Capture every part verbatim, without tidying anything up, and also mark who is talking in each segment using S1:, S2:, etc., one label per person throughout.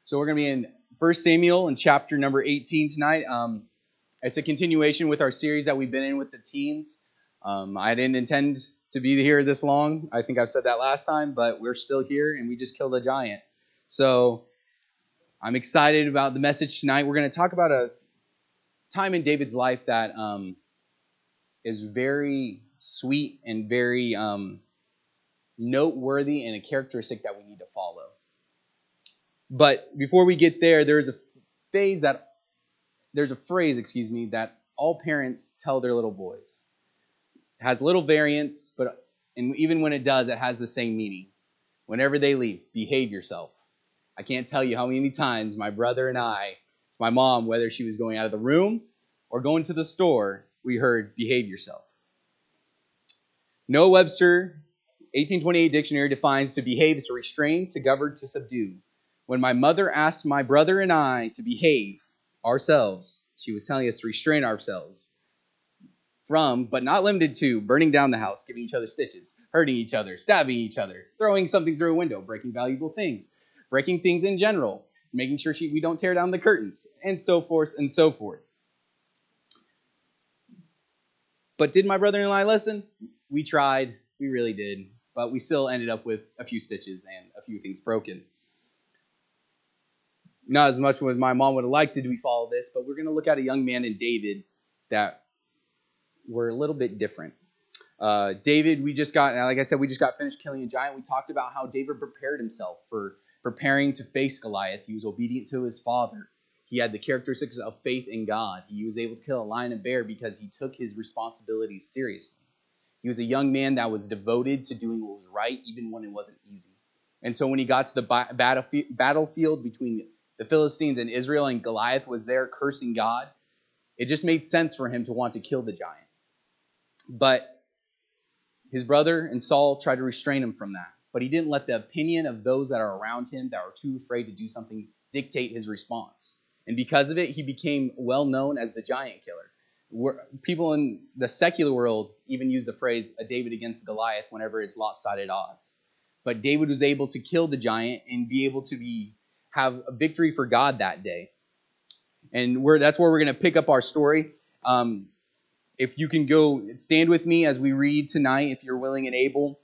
S1: So we're going to be in First Samuel in chapter number eighteen tonight. Um, it's a continuation with our series that we've been in with the teens. Um, I didn't intend to be here this long. I think I've said that last time, but we're still here, and we just killed a giant. So I'm excited about the message tonight. We're going to talk about a time in David's life that um, is very sweet and very um, noteworthy and a characteristic that we need to follow. But before we get there, there's a phase that there's a phrase, excuse me, that all parents tell their little boys. It has little variants, but and even when it does, it has the same meaning. Whenever they leave, behave yourself. I can't tell you how many times my brother and I, it's my mom, whether she was going out of the room or going to the store, we heard behave yourself. Noah Webster eighteen twenty-eight dictionary defines to behave as to restrain, to govern, to subdue. When my mother asked my brother and I to behave ourselves, she was telling us to restrain ourselves from, but not limited to, burning down the house, giving each other stitches, hurting each other, stabbing each other, throwing something through a window, breaking valuable things, breaking things in general, making sure she, we don't tear down the curtains, and so forth and so forth. But did my brother and I listen? We tried. We really did. But we still ended up with a few stitches and a few things broken. Not as much as my mom would have liked did we follow this, but we're going to look at a young man in David that were a little bit different. Uh, David, we just got, like I said, we just got finished killing a giant. We talked about how David prepared himself for preparing to face Goliath. He was obedient to his father. He had the characteristics of faith in God. He was able to kill a lion and bear because he took his responsibilities seriously. He was a young man that was devoted to doing what was right, even when it wasn't easy. And so when he got to the battlefield between the Philistines and Israel, and Goliath was there cursing God, it just made sense for him to want to kill the giant. But his brother and Saul tried to restrain him from that. But he didn't let the opinion of those that are around him that are too afraid to do something dictate his response. And because of it, he became well known as the giant killer. Where people in the secular world even use the phrase a David against Goliath whenever it's lopsided odds. But David was able to kill the giant and be able to be have a victory for God that day. And we're, that's where we're going to pick up our story. Um, if you can go stand with me as we read tonight, if you're willing and able.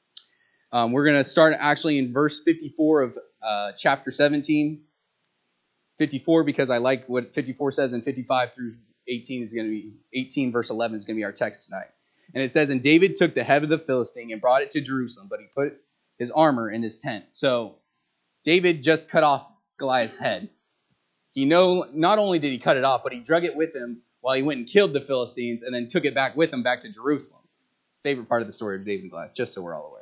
S1: Um, we're going to start actually in verse fifty-four of uh, chapter seventeen. fifty-four because I like what fifty-four says, and fifty-five through eighteen is going to be, eighteen verse eleven is going to be our text tonight. And it says, and David took the head of the Philistine and brought it to Jerusalem, but he put his armor in his tent. So David just cut off Goliath's head. He know not only did he cut it off, but he drug it with him while he went and killed the Philistines and then took it back with him back to Jerusalem. Favorite part of the story of David and Goliath, just so we're all aware.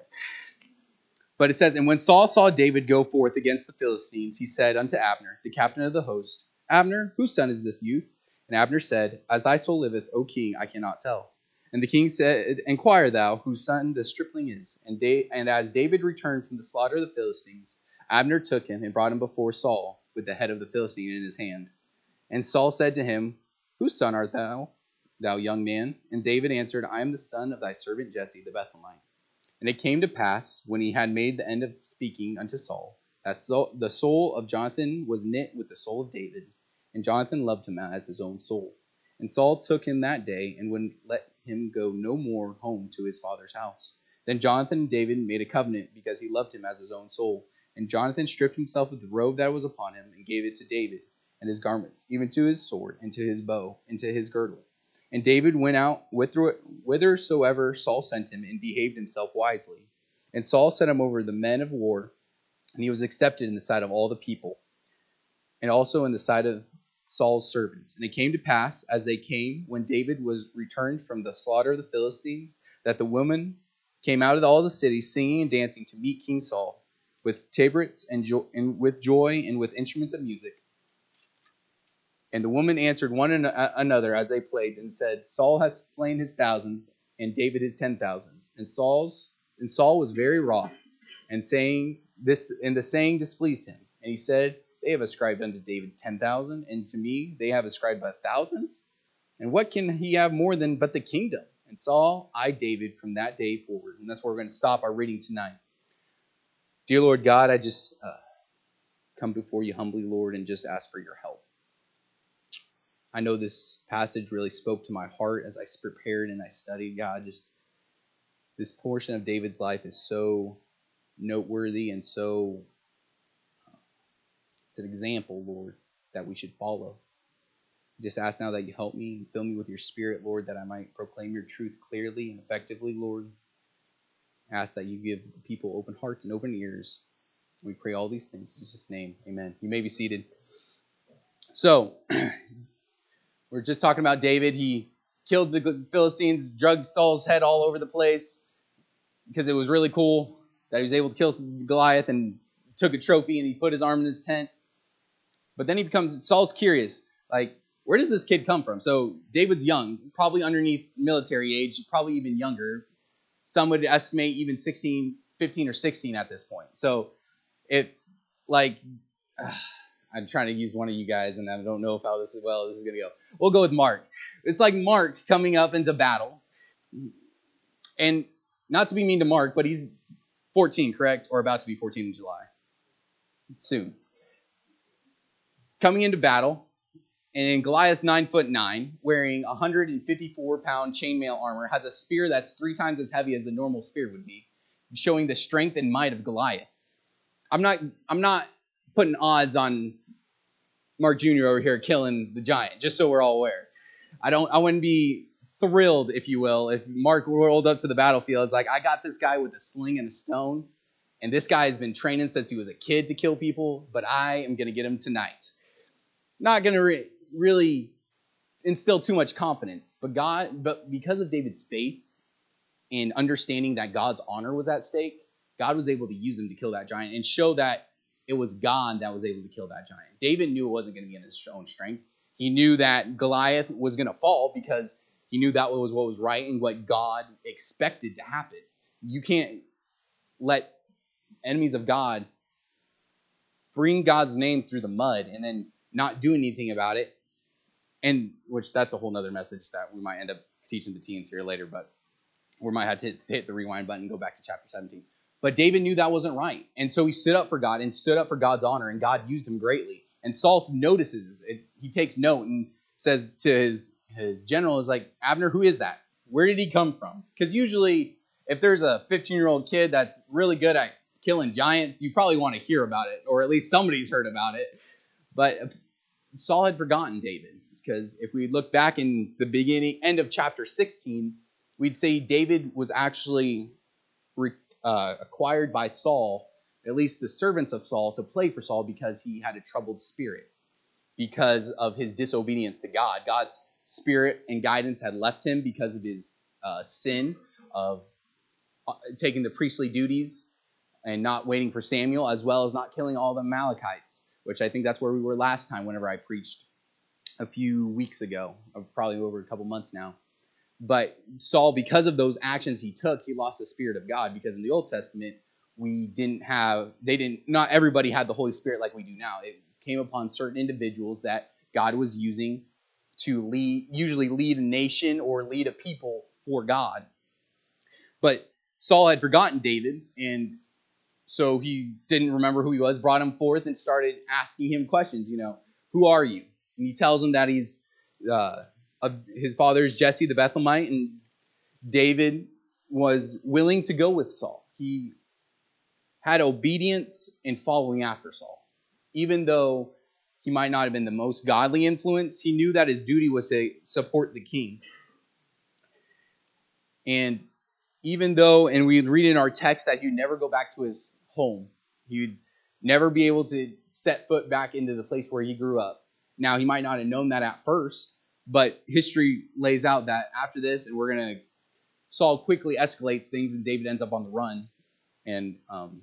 S1: But it says, and when Saul saw David go forth against the Philistines, he said unto Abner, the captain of the host, Abner, whose son is this youth? And Abner said, as thy soul liveth, O king, I cannot tell. And the king said, inquire thou whose son the stripling is. And, da- and as David returned from the slaughter of the Philistines, Abner took him and brought him before Saul with the head of the Philistine in his hand. And Saul said to him, whose son art thou, thou young man? And David answered, I am the son of thy servant Jesse the Bethlehemite. And it came to pass, when he had made the end of speaking unto Saul, that the soul of Jonathan was knit with the soul of David, and Jonathan loved him as his own soul. And Saul took him that day, and would let him go no more home to his father's house. Then Jonathan and David made a covenant, because he loved him as his own soul. And Jonathan stripped himself of the robe that was upon him, and gave it to David, and his garments, even to his sword, and to his bow, and to his girdle. And David went out whithersoever Saul sent him, and behaved himself wisely. And Saul set him over the men of war, and he was accepted in the sight of all the people, and also in the sight of Saul's servants. And it came to pass, as they came, when David was returned from the slaughter of the Philistines, that the women came out of all the cities, singing and dancing to meet King Saul, with tabrets and, jo- and with joy and with instruments of music. And the woman answered one another as they played, and said, Saul has slain his thousands, and David his ten thousands. And Saul's and Saul was very wroth, and saying this, and the saying displeased him. And he said, they have ascribed unto David ten thousand, and to me they have ascribed but thousands. And what can he have more than but the kingdom? And Saul eyed David from that day forward. And that's where we're going to stop our reading tonight. Dear Lord God, I just uh, come before you humbly, Lord, and just ask for your help. I know this passage really spoke to my heart as I prepared and I studied. God, just this portion of David's life is so noteworthy and so, it's an example, Lord, that we should follow. Just ask now that you help me and fill me with your Spirit, Lord, that I might proclaim your truth clearly and effectively, Lord. Ask that you give people open hearts and open ears. We pray all these things in Jesus' name. Amen. You may be seated. So, we're just talking about David. He killed the Philistines, dragged Saul's head all over the place because it was really cool that he was able to kill Goliath, and took a trophy and he put his arm in his tent. But then he becomes, Saul's curious, like, where does this kid come from? So David's young, probably underneath military age, probably even younger. Some would estimate even sixteen, fifteen or sixteen at this point. So it's like, uh, I'm trying to use one of you guys, and I don't know if how this is well this is going to go. We'll go with Mark. It's like Mark coming up into battle. And not to be mean to Mark, but he's fourteen, correct? Or about to be fourteen in July. Soon. Coming into battle, and Goliath's nine foot nine, wearing one hundred fifty-four pound chainmail armor, has a spear that's three times as heavy as the normal spear would be, showing the strength and might of Goliath. I'm not, I'm not putting odds on Mark Junior over here killing the giant, just so we're all aware. I don't, I wouldn't be thrilled, if you will, if Mark rolled up to the battlefield. It's like, I got this guy with a sling and a stone, and this guy has been training since he was a kid to kill people, but I am going to get him tonight. Not going to re- really instill too much confidence, but God, but because of David's faith and understanding that God's honor was at stake, God was able to use him to kill that giant and show that it was God that was able to kill that giant. David knew it wasn't going to be in his own strength. He knew that Goliath was going to fall because he knew that was what was right and what God expected to happen. You can't let enemies of God bring God's name through the mud and then not do anything about it. And which that's a whole nother message that we might end up teaching the teens here later, but we might have to hit the rewind button and go back to chapter seventeen. But David knew that wasn't right. And so he stood up for God and stood up for God's honor, and God used him greatly. And Saul notices it. He takes note and says to his, his general, is like, Abner, who is that? Where did he come from? Because usually if there's a fifteen-year-old kid that's really good at killing giants, you probably want to hear about it, or at least somebody's heard about it. But Saul had forgotten David, because if we look back in the beginning, end of chapter sixteen, we'd say David was actually re, uh, acquired by Saul, at least the servants of Saul, to play for Saul because he had a troubled spirit because of his disobedience to God. God's spirit and guidance had left him because of his uh, sin of uh, taking the priestly duties and not waiting for Samuel, as well as not killing all the Amalekites, which I think that's where we were last time whenever I preached a few weeks ago, or probably over a couple months now. But Saul, because of those actions he took, he lost the Spirit of God, because in the Old Testament, we didn't have, they didn't, not everybody had the Holy Spirit like we do now. It came upon certain individuals that God was using to lead, usually lead a nation or lead a people for God. But Saul had forgotten David, and so he didn't remember who he was, brought him forth and started asking him questions, you know, who are you? And he tells him that he's, uh, of his father is Jesse the Bethlehemite, and David was willing to go with Saul. He had obedience in following after Saul. Even though he might not have been the most godly influence, he knew that his duty was to support the king. And even though, and we read in our text that he'd never go back to his home, he'd never be able to set foot back into the place where he grew up. Now, he might not have known that at first, but history lays out that after this, and we're going to, Saul quickly escalates things, and David ends up on the run. And um,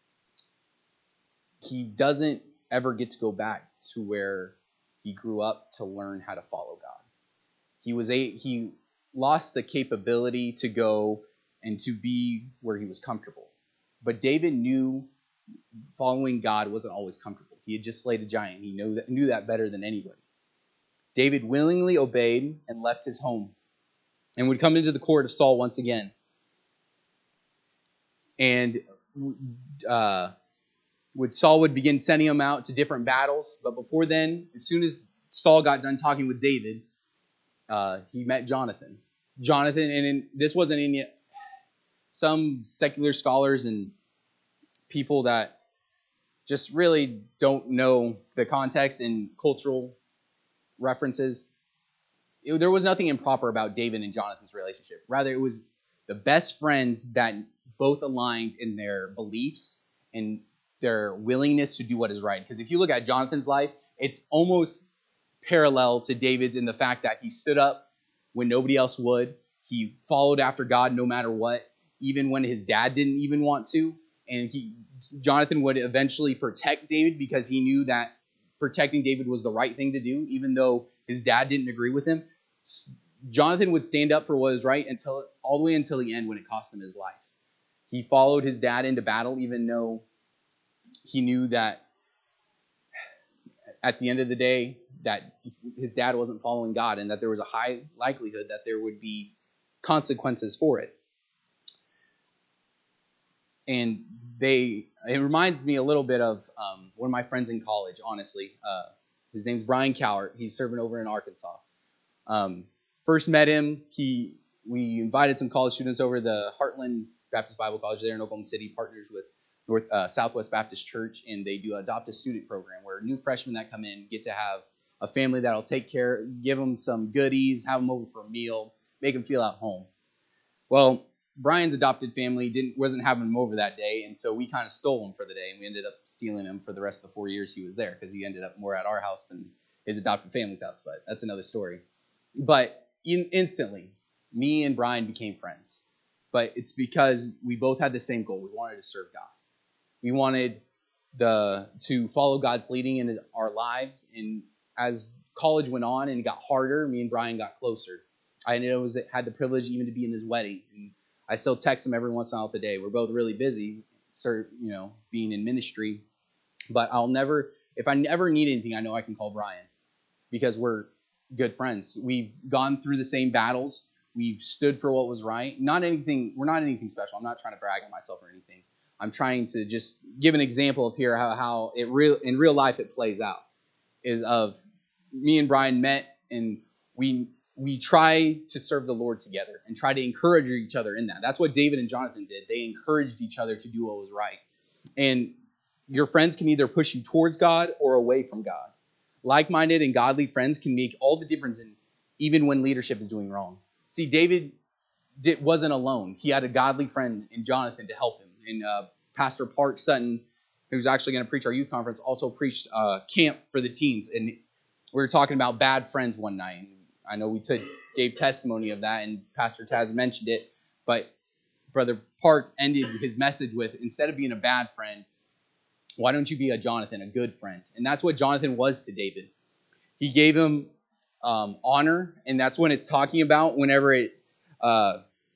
S1: he doesn't ever get to go back to where he grew up to learn how to follow God. He was a he lost the capability to go and to be where he was comfortable. But David knew following God wasn't always comfortable. He had just slayed a giant. He knew that, knew that better than anybody. David willingly obeyed and left his home and would come into the court of Saul once again. And uh, would Saul would begin sending him out to different battles. But before then, as soon as Saul got done talking with David, uh, he met Jonathan. Jonathan, and in, this wasn't in yet. Some secular scholars and people that just really don't know the context and cultural references, it, there was nothing improper about David and Jonathan's relationship. Rather, it was the best friends that both aligned in their beliefs and their willingness to do what is right. Because if you look at Jonathan's life, it's almost parallel to David's in the fact that he stood up when nobody else would. He followed after God no matter what, even when his dad didn't even want to. And he, Jonathan would eventually protect David because he knew that protecting David was the right thing to do, even though his dad didn't agree with him. Jonathan would stand up for what was right until all the way until the end when it cost him his life. He followed his dad into battle, even though he knew that at the end of the day that his dad wasn't following God and that there was a high likelihood that there would be consequences for it. And they, it reminds me a little bit of um, one of my friends in college, honestly. Uh, his name's Brian Cowart. He's serving over in Arkansas. Um, first met him, he we invited some college students over to the Heartland Baptist Bible College there in Oklahoma City, partners with North uh, Southwest Baptist Church, and they do adopt a student program where new freshmen that come in get to have a family that'll take care, give them some goodies, have them over for a meal, make them feel at home. Well, Brian's adopted family didn't wasn't having him over that day, and so we kind of stole him for the day, and we ended up stealing him for the rest of the four years he was there because he ended up more at our house than his adopted family's house, but that's another story. But in, instantly, me and Brian became friends. But it's because we both had the same goal. We wanted to serve God. We wanted the to follow God's leading in our lives. And as college went on and it got harder, me and Brian got closer. I ended up was, had the privilege even to be in his wedding. And I still text him every once in a while today. We're both really busy, serve, you know, being in ministry. But I'll never, if I never need anything, I know I can call Brian because we're good friends. We've gone through the same battles. We've stood for what was right. Not anything, we're not anything special. I'm not trying to brag on myself or anything. I'm trying to just give an example of here how, how it real in real life it plays out. Is of me and Brian met and we we try to serve the Lord together and try to encourage each other in that. That's what David and Jonathan did. They encouraged each other to do what was right. And your friends can either push you towards God or away from God. Like-minded and godly friends can make all the difference in even when leadership is doing wrong. See, David did, wasn't alone. He had a godly friend in Jonathan to help him. And uh, Pastor Park Sutton, who's actually going to preach our youth conference, also preached uh, camp for the teens. And we were talking about bad friends one night. And I know we took, gave testimony of that, and Pastor Taz mentioned it. But Brother Park ended his message with, instead of being a bad friend, why don't you be a Jonathan, a good friend? And that's what Jonathan was to David. He gave him um, honor, and that's when it's talking about whenever it, uh,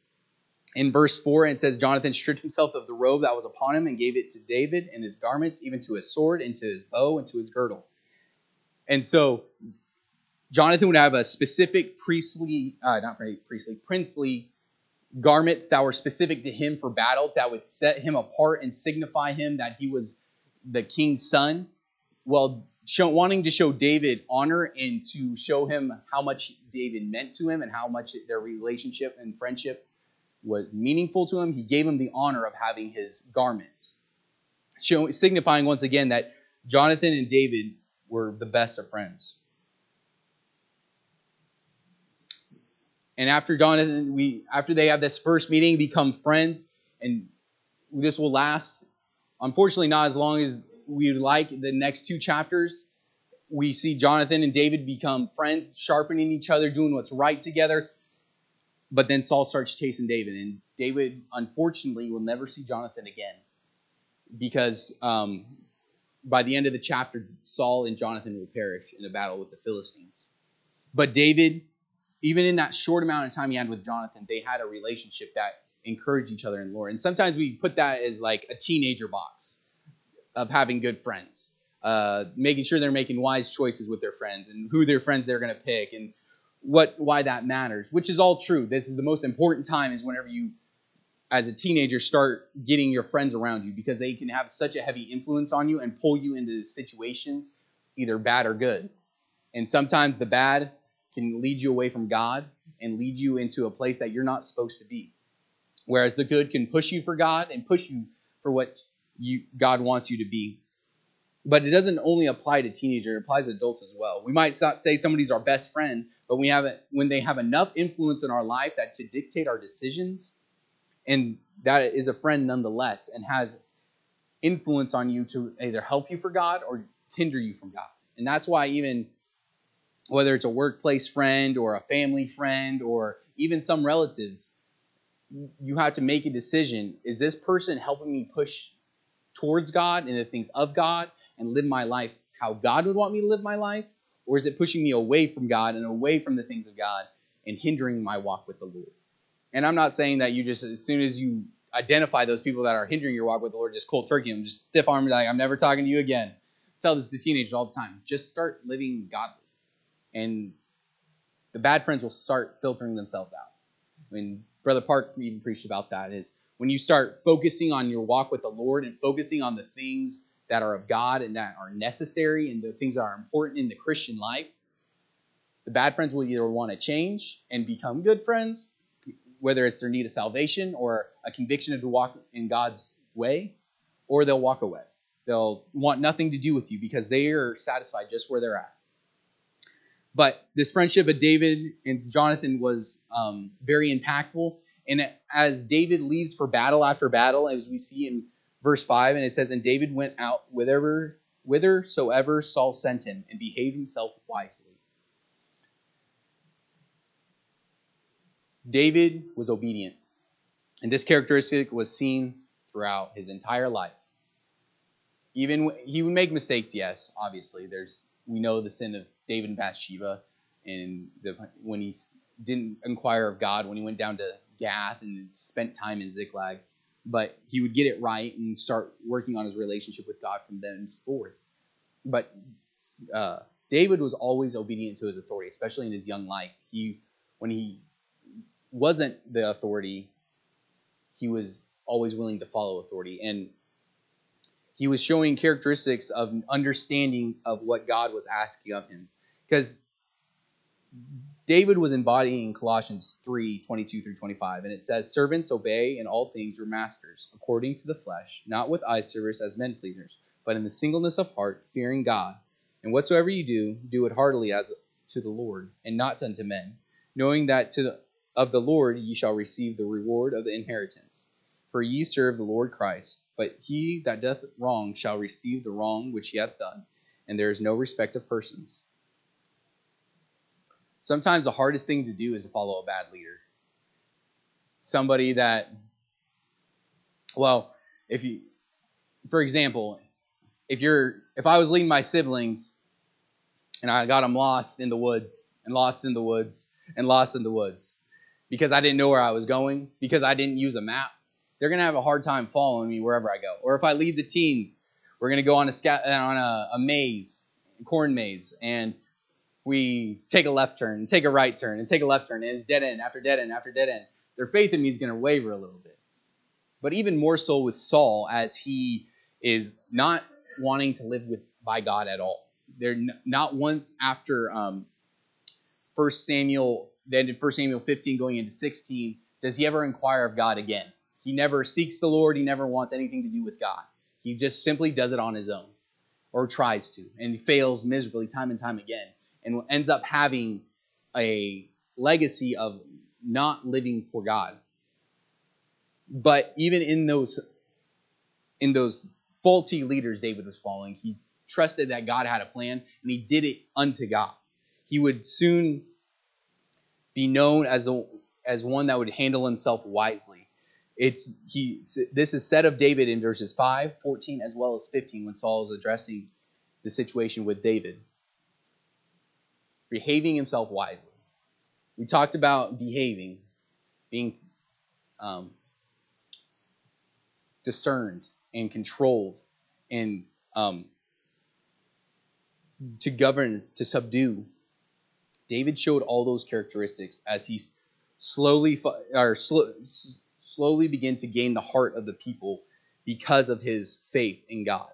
S1: in verse four, it says, Jonathan stripped himself of the robe that was upon him and gave it to David and his garments, even to his sword and to his bow and to his girdle. And so Jonathan would have a specific priestly, uh, not priestly, princely garments that were specific to him for battle that would set him apart and signify him that he was the king's son, while show, wanting to show David honor and to show him how much David meant to him and how much their relationship and friendship was meaningful to him. He gave him the honor of having his garments, show, signifying once again that Jonathan and David were the best of friends. And after Jonathan, we after they have this first meeting, become friends, and this will last. Unfortunately, not as long as we would like. The next two chapters, we see Jonathan and David become friends, sharpening each other, doing what's right together. But then Saul starts chasing David, and David, unfortunately, will never see Jonathan again because um, by the end of the chapter, Saul and Jonathan will perish in a battle with the Philistines. But David, even in that short amount of time he had with Jonathan, they had a relationship that encourage each other in the Lord. And sometimes we put that as like a teenager box of having good friends, uh, making sure they're making wise choices with their friends and who their friends they're going to pick and what why that matters, which is all true. This is the most important time is whenever you as a teenager, start getting your friends around you because they can have such a heavy influence on you and pull you into situations, either bad or good. And sometimes the bad can lead you away from God and lead you into a place that you're not supposed to be. Whereas the good can push you for God and push you for what you God wants you to be. But it doesn't only apply to teenagers, it applies to adults as well. We might say somebody's our best friend, but we have when they have enough influence in our life that to dictate our decisions, and that is a friend nonetheless, and has influence on you to either help you for God or hinder you from God. And that's why even whether it's a workplace friend or a family friend or even some relatives, you have to make a decision. Is this person helping me push towards God and the things of God and live my life how God would want me to live my life? Or is it pushing me away from God and away from the things of God and hindering my walk with the Lord? And I'm not saying that you just, as soon as you identify those people that are hindering your walk with the Lord, just cold turkey them, just stiff arm, like, I'm never talking to you again. I tell this to teenagers all the time. Just start living godly. And the bad friends will start filtering themselves out. I mean, Brother Park even preached about that, is when you start focusing on your walk with the Lord and focusing on the things that are of God and that are necessary and the things that are important in the Christian life, the bad friends will either want to change and become good friends, whether it's their need of salvation or a conviction to walk in God's way, or they'll walk away. They'll want nothing to do with you because they are satisfied just where they're at. But this friendship of David and Jonathan was um, very impactful. And as David leaves for battle after battle, as we see in verse five, and it says, and David went out whither, whithersoever Saul sent him and behaved himself wisely. David was obedient. And this characteristic was seen throughout his entire life. Even he would make mistakes, yes, obviously. There's we know the sin of David and Bathsheba, and the, when he didn't inquire of God, when he went down to Gath and spent time in Ziklag. But he would get it right and start working on his relationship with God from thenceforth. But uh, David was always obedient to his authority, especially in his young life. He, when he wasn't the authority, he was always willing to follow authority. And he was showing characteristics of understanding of what God was asking of him. Because David was embodying Colossians three, twenty-two through twenty-five, and it says, servants, obey in all things your masters, according to the flesh, not with eye service as men pleasers, but in the singleness of heart, fearing God. And whatsoever you do, do it heartily as to the Lord, and not unto men, knowing that to the, of the Lord ye shall receive the reward of the inheritance. For ye serve the Lord Christ, but he that doth wrong shall receive the wrong which he hath done, and there is no respect of persons. Sometimes the hardest thing to do is to follow a bad leader. Somebody that, well, if you, for example, if you're, if I was leading my siblings and I got them lost in the woods and lost in the woods and lost in the woods because I didn't know where I was going, because I didn't use a map, they're going to have a hard time following me wherever I go. Or if I lead the teens, we're going to go on a sca- on a, a maze, a corn maze, and we take a left turn, and take a right turn, and take a left turn, and it's dead end after dead end after dead end. Their faith in me is going to waver a little bit. But even more so with Saul, as he is not wanting to live with by God at all. They're n- not once after um, First Samuel, then in First Samuel fifteen going into sixteen, does he ever inquire of God again. He never seeks the Lord. He never wants anything to do with God. He just simply does it on his own, or tries to, and he fails miserably time and time again, and ends up having a legacy of not living for God. But even in those in those faulty leaders David was following, he trusted that God had a plan, and he did it unto God. He would soon be known as the as one that would handle himself wisely. It's he. This is said of David in verses five, fourteen, as well as fifteen, when Saul is addressing the situation with David. Behaving himself wisely. We talked about behaving, being um, discerned and controlled, and um, to govern, to subdue. David showed all those characteristics as he slowly, or sl- slowly begin to gain the heart of the people because of his faith in God.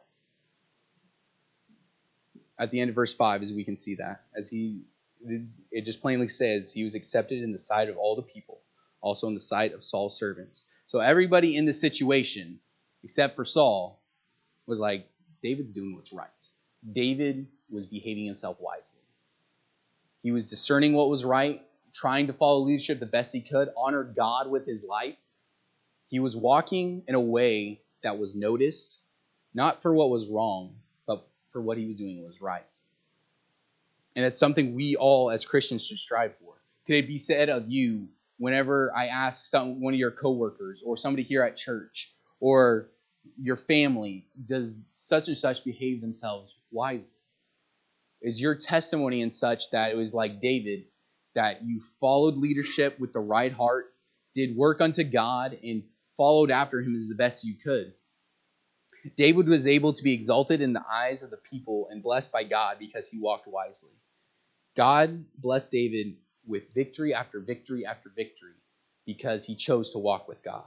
S1: At the end of verse five, as we can see that, as he, it just plainly says he was accepted in the sight of all the people, also in the sight of Saul's servants. So everybody in the situation, except for Saul, was like, David's doing what's right. David was behaving himself wisely. He was discerning what was right, trying to follow leadership the best he could, honored God with his life. He was walking in a way that was noticed, not for what was wrong, but for what he was doing was right. And it's something we all as Christians should strive for. Could it be said of you whenever I ask some, one of your coworkers or somebody here at church or your family, does such and such behave themselves wisely? Is your testimony in such that it was like David, that you followed leadership with the right heart, did work unto God, and followed after him as the best you could? David was able to be exalted in the eyes of the people and blessed by God because he walked wisely. God blessed David with victory after victory after victory because he chose to walk with God.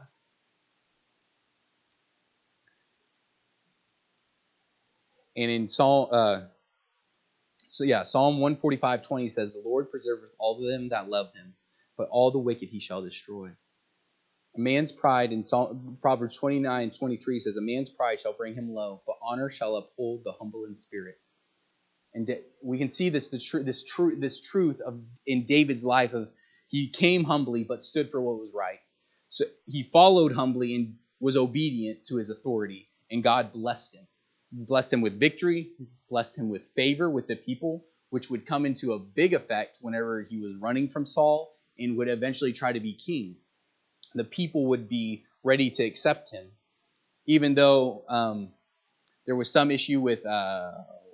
S1: And in Psalm, uh, so yeah, Psalm one forty-five twenty says, "The Lord preserveth all of them that love him, but all the wicked he shall destroy." A man's pride, in Psalm, Proverbs twenty-nine twenty-three says, "A man's pride shall bring him low, but honor shall uphold the humble in spirit." And we can see this, the tr- this, tr- this truth of in David's life of he came humbly but stood for what was right. So he followed humbly and was obedient to his authority, and God blessed him. Blessed him with victory, blessed him with favor with the people, which would come into a big effect whenever he was running from Saul and would eventually try to be king. The people would be ready to accept him, even though um, there was some issue with, uh,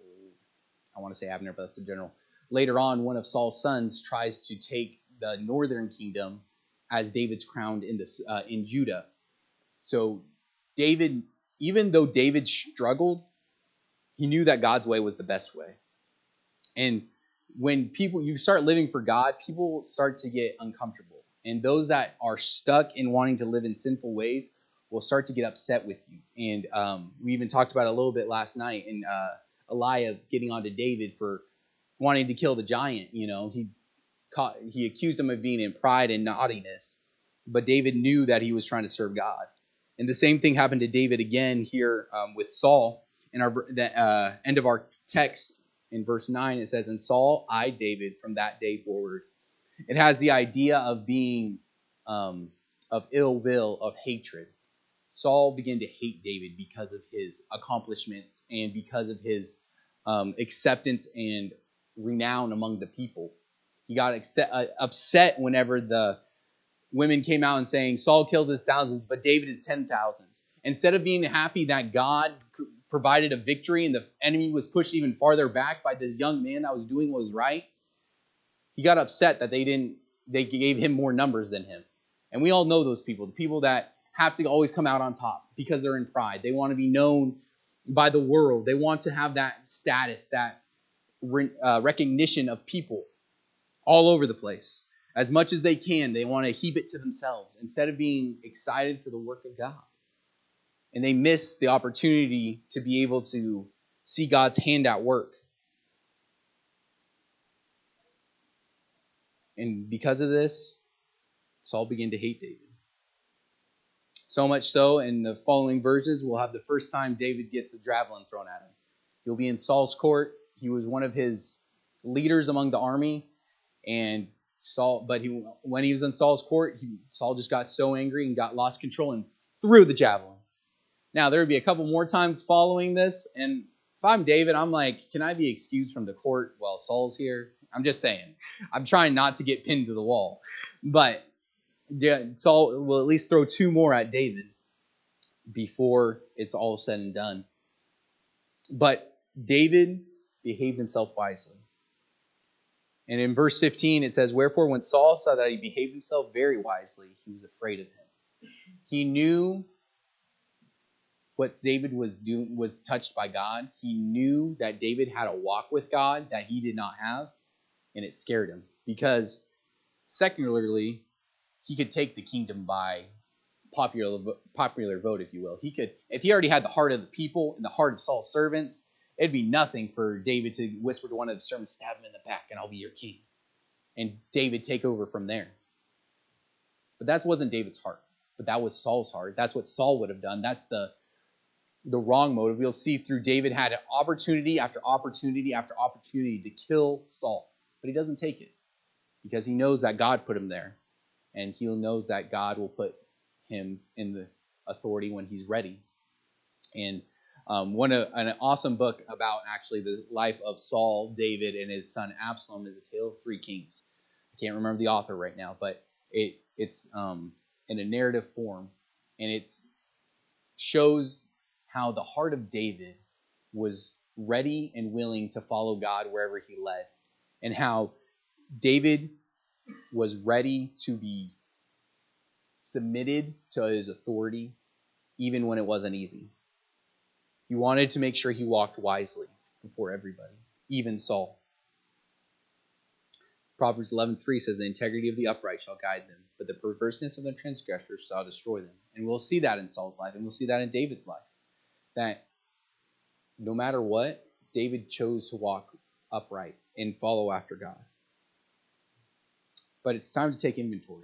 S1: I want to say Abner, but that's the general. Later on, one of Saul's sons tries to take the northern kingdom as David's crowned in, this, uh, in Judah. So David, even though David struggled, he knew that God's way was the best way. And when people, you start living for God, people start to get uncomfortable. And those that are stuck in wanting to live in sinful ways will start to get upset with you. And um, we even talked about it a little bit last night in uh, Eliab getting onto David for wanting to kill the giant. You know, he caught, he accused him of being in pride and naughtiness. But David knew that he was trying to serve God. And the same thing happened to David again here um, with Saul. In our the uh, end of our text in verse nine, it says, "And Saul eyed David from that day forward." It has the idea of being um, of ill will, of hatred. Saul began to hate David because of his accomplishments and because of his um, acceptance and renown among the people. He got accept, uh, upset whenever the women came out and saying, "Saul killed his thousands, but David is ten thousands." Instead of being happy that God provided a victory and the enemy was pushed even farther back by this young man that was doing what was right, he got upset that they didn't, they gave him more numbers than him. And we all know those people, the people that have to always come out on top because they're in pride. They want to be known by the world. They want to have that status, that uh, recognition of people all over the place. As much as they can, they want to heap it to themselves instead of being excited for the work of God. And they miss the opportunity to be able to see God's hand at work. And because of this, Saul began to hate David. So much so, in the following verses, we'll have the first time David gets a javelin thrown at him. He'll be in Saul's court. He was one of his leaders among the army. And Saul, but he, when he was in Saul's court, he, Saul just got so angry and got lost control and threw the javelin. Now, there would be a couple more times following this, and if I'm David, I'm like, can I be excused from the court while Saul's here? I'm just saying. I'm trying not to get pinned to the wall. But yeah, Saul will at least throw two more at David before it's all said and done. But David behaved himself wisely. And in verse fifteen, it says, "Wherefore when Saul saw that he behaved himself very wisely, he was afraid of him." He knew what David was doing was touched by God. He knew that David had a walk with God that he did not have, and it scared him because secularly, he could take the kingdom by popular popular vote, if you will. He could, if he already had the heart of the people and the heart of Saul's servants, it'd be nothing for David to whisper to one of the servants, stab him in the back and I'll be your king. And David take over from there. But that wasn't David's heart. But that was Saul's heart. That's what Saul would have done. That's the, the wrong motive. We'll see through David had opportunity after opportunity after opportunity to kill Saul. But he doesn't take it because he knows that God put him there. And he knows that God will put him in the authority when he's ready. And um, one uh, an awesome book about actually the life of Saul, David, and his son Absalom is A Tale of Three Kings. I can't remember the author right now, but it it's um, in a narrative form, and it shows how the heart of David was ready and willing to follow God wherever he led, and how David was ready to be submitted to his authority even when it wasn't easy. He wanted to make sure he walked wisely before everybody, even Saul. Proverbs eleven three says, the integrity of the upright shall guide them, but the perverseness of the transgressors shall destroy them. And we'll see that in Saul's life, and we'll see that in David's life. That no matter what, David chose to walk upright and follow after God. But it's time to take inventory.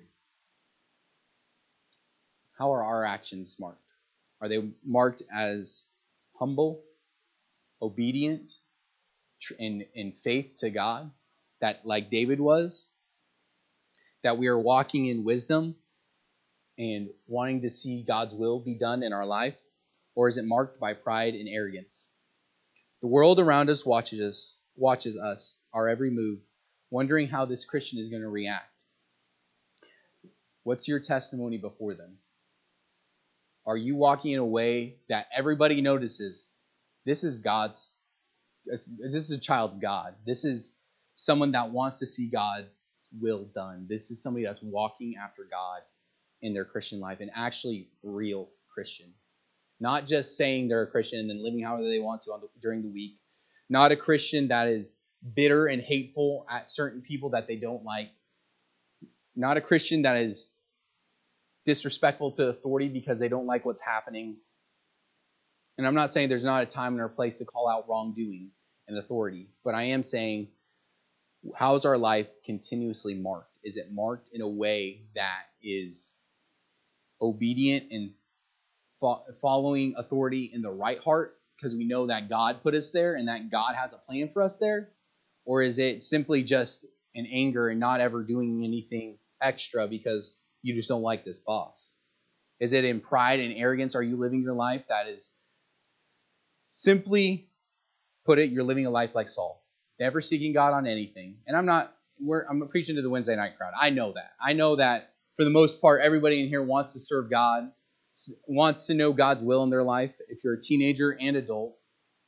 S1: How are our actions marked? Are they marked as humble, obedient, in, in faith to God, that like David was, that we are walking in wisdom and wanting to see God's will be done in our life? Or is it marked by pride and arrogance? The world around us watches us, watches us, our every move, wondering how this Christian is going to react. What's your testimony before them? Are you walking in a way that everybody notices this is God's, this is a child of God. This is someone that wants to see God's will done. This is somebody that's walking after God in their Christian life, and actually real Christian. Not just saying they're a Christian and then living however they want to on the, during the week. Not a Christian that is bitter and hateful at certain people that they don't like. Not a Christian that is disrespectful to authority because they don't like what's happening. And I'm not saying there's not a time and a place to call out wrongdoing and authority, but I am saying, how is our life continuously marked? Is it marked in a way that is obedient and fo- following authority in the right heart because we know that God put us there and that God has a plan for us there? Or is it simply just an anger and not ever doing anything extra because you just don't like this boss? Is it in pride and arrogance? Are you living your life that is, simply put it, you're living a life like Saul, never seeking God on anything? And I'm not, we're, I'm preaching to the Wednesday night crowd. I know that. I know that for the most part, everybody in here wants to serve God, wants to know God's will in their life, if you're a teenager and adult.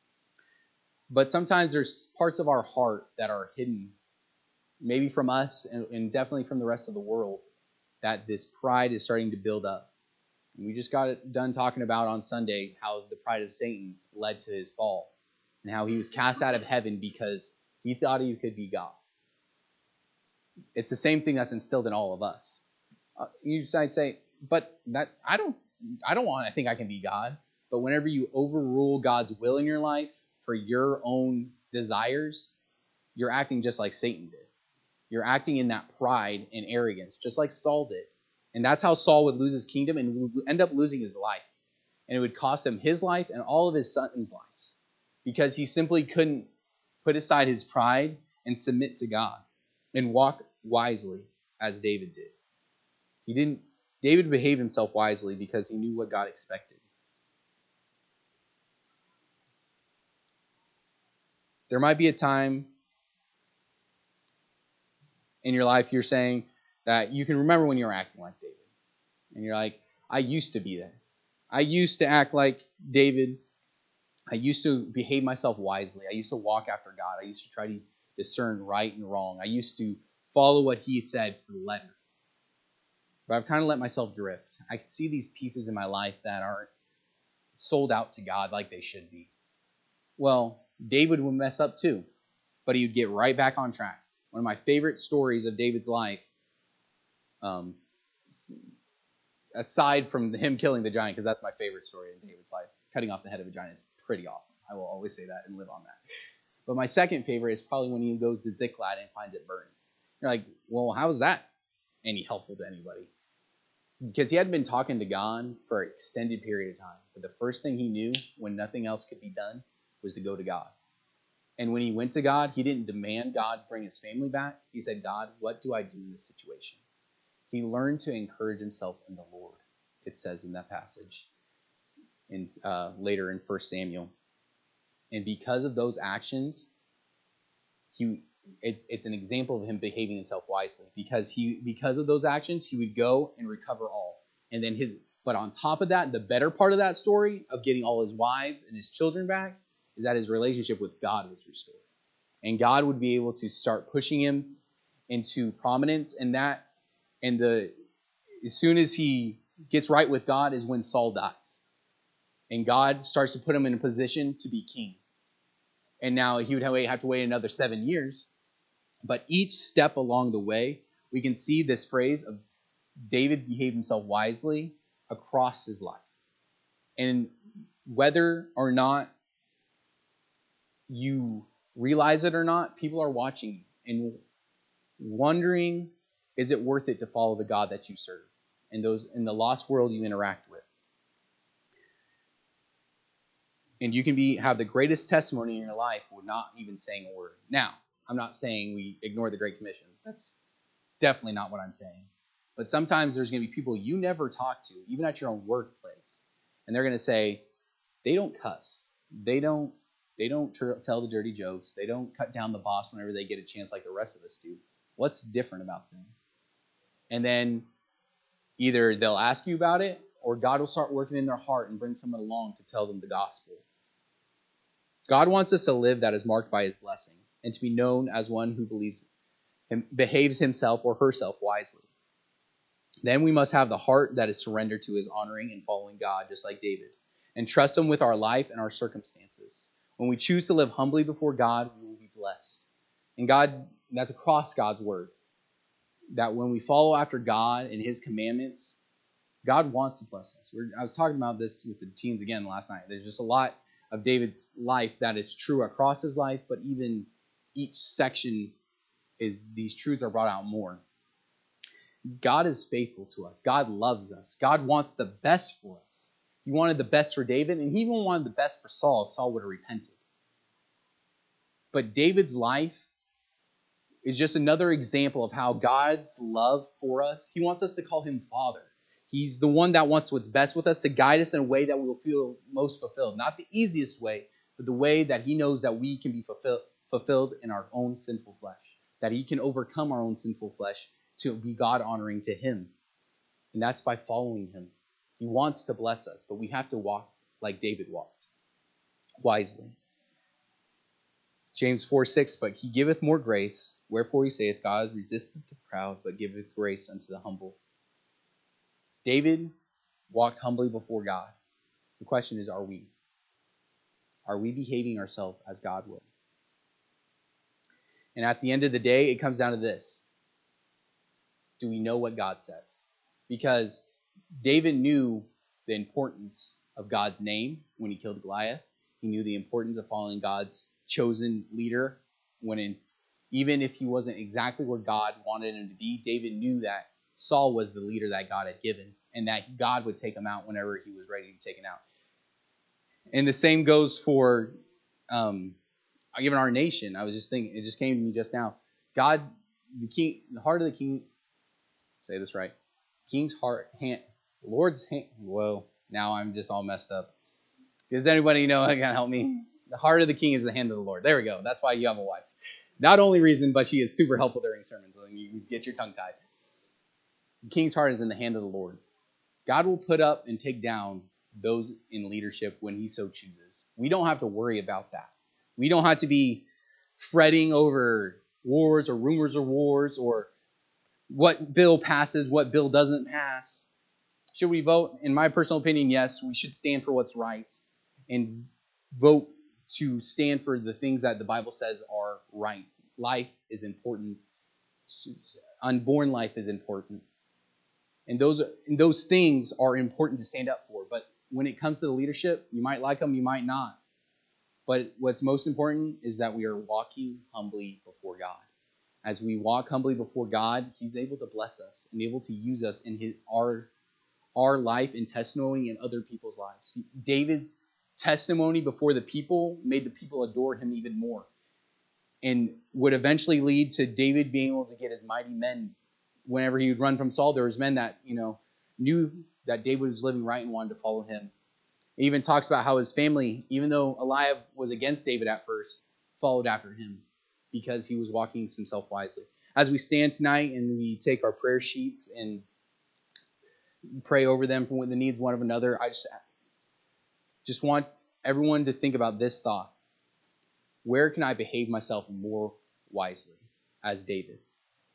S1: But sometimes there's parts of our heart that are hidden, maybe from us and, and definitely from the rest of the world, that this pride is starting to build up. And we just got it done talking about on Sunday how the pride of Satan led to his fall and how he was cast out of heaven because he thought he could be God. It's the same thing that's instilled in all of us. Uh, you might say, but that I don't, I don't want to think I can be God. But whenever you overrule God's will in your life for your own desires, you're acting just like Satan did. You're acting in that pride and arrogance, just like Saul did. And that's how Saul would lose his kingdom and would end up losing his life. And it would cost him his life and all of his sons' lives because he simply couldn't put aside his pride and submit to God and walk wisely as David did. He didn't. David behaved himself wisely because he knew what God expected. There might be a time in your life you're saying that you can remember when you were acting like David. And you're like, I used to be that. I used to act like David. I used to behave myself wisely. I used to walk after God. I used to try to discern right and wrong. I used to follow what he said to the letter. But I've kind of let myself drift. I can see these pieces in my life that aren't sold out to God like they should be. Well, David would mess up too, but he would get right back on track. One of my favorite stories of David's life, um, aside from him killing the giant, because that's my favorite story in David's life, cutting off the head of a giant is pretty awesome. I will always say that and live on that. But my second favorite is probably when he goes to Ziklag and finds it burned. You're like, well, how is that any helpful to anybody? Because he hadn't been talking to God for an extended period of time. But the first thing he knew when nothing else could be done was to go to God. And when he went to God, he didn't demand God bring his family back. He said, God, what do I do in this situation? He learned to encourage himself in the Lord, it says in that passage, and uh, later in First Samuel. And because of those actions, he it's it's an example of him behaving himself wisely. Because he because of those actions, he would go and recover all. And then his but on top of that, the better part of that story of getting all his wives and his children back is that his relationship with God was restored. And God would be able to start pushing him into prominence. And that and the as soon as he gets right with God is when Saul dies. And God starts to put him in a position to be king. And now he would have to wait another seven years. But each step along the way, we can see this phrase of David behaved himself wisely across his life. And whether or not you realize it or not, people are watching you and wondering, is it worth it to follow the God that you serve and those in the lost world you interact with? And you can be have the greatest testimony in your life with not even saying a word. Now, I'm not saying we ignore the Great Commission. That's definitely not what I'm saying. But sometimes there's going to be people you never talk to, even at your own workplace. And they're going to say, they don't cuss. They don't they don't ter- tell the dirty jokes. They don't cut down the boss whenever they get a chance like the rest of us do. What's different about them? And then either they'll ask you about it, or God will start working in their heart and bring someone along to tell them the gospel. God wants us to live that is marked by his blessing and to be known as one who believes and behaves himself or herself wisely. Then we must have the heart that is surrendered to his honoring and following God, just like David, and trust him with our life and our circumstances. When we choose to live humbly before God, we will be blessed. And God, that's across God's word, that when we follow after God and his commandments, God wants to bless us. We're, I was talking about this with the teens again last night. There's just a lot of David's life that is true across his life, but even each section is these truths are brought out more. God is faithful to us. God loves us. God wants the best for us. He wanted the best for David, and he even wanted the best for Saul if Saul would have repented. But David's life is just another example of how God's love for us, he wants us to call him Father. He's the one that wants what's best with us, to guide us in a way that we will feel most fulfilled. Not the easiest way, but the way that he knows that we can be fulfill, fulfilled in our own sinful flesh. That he can overcome our own sinful flesh to be God-honoring to him. And that's by following him. He wants to bless us, but we have to walk like David walked, wisely. James four six, but he giveth more grace, wherefore he saith, God resisteth the proud, but giveth grace unto the humble. David walked humbly before God. The question is, are we? Are we behaving ourselves as God would? And at the end of the day, it comes down to this. Do we know what God says? Because David knew the importance of God's name when he killed Goliath. He knew the importance of following God's chosen leader. When in, even if he wasn't exactly where God wanted him to be, David knew that Saul was the leader that God had given, and that God would take him out whenever he was ready to be taken out. And the same goes for um, even our nation. I was just thinking, it just came to me just now. God, the king, the heart of the king, say this right, king's heart, hand, Lord's hand, whoa, now I'm just all messed up. Does anybody know that can help me? The heart of the king is the hand of the Lord. There we go. That's why you have a wife. Not only reason, but she is super helpful during sermons. So you get your tongue tied. The king's heart is in the hand of the Lord. God will put up and take down those in leadership when he so chooses. We don't have to worry about that. We don't have to be fretting over wars or rumors of wars or what bill passes, what bill doesn't pass. Should we vote? In my personal opinion, yes, we should stand for what's right and vote to stand for the things that the Bible says are right. Life is important. Unborn life is important. And those, and those things are important to stand up for. But when it comes to the leadership, you might like them, you might not. But what's most important is that we are walking humbly before God. As we walk humbly before God, He's able to bless us and able to use us in his, our, our life and testimony in other people's lives. See, David's testimony before the people made the people adore him even more, and would eventually lead to David being able to get his mighty men. Whenever he would run from Saul, there was men that, you know, knew that David was living right and wanted to follow him. It even talks about how his family, even though Eliab was against David at first, followed after him because he was walking himself wisely. As we stand tonight and we take our prayer sheets and pray over them for the needs one of another, I just, just want everyone to think about this thought. Where can I behave myself more wisely as David?